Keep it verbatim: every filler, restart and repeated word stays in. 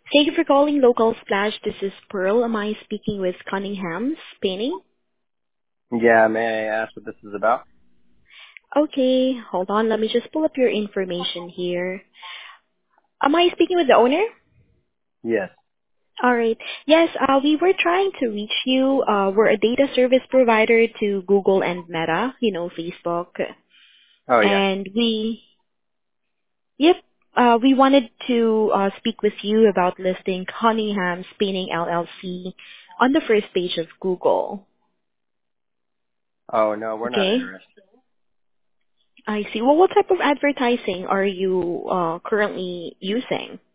Thank you for calling Local Splash. This is Pearl. Am I speaking with Cunningham's Painting? Yeah, may I ask what this is about? Okay, hold on. Let me just pull up your information here. Am I speaking with the owner? Yes. All right. Yes, uh, we were trying to reach you. Uh, we're a data service provider to Google and Meta, you know, Facebook. Oh, yeah. And we, yep, uh, we wanted to uh, speak with you about listing Cunningham's Painting L L C on the first page of Google. Oh, no, we're not Okay? interested. I see. Well, what type of advertising are you uh, currently using?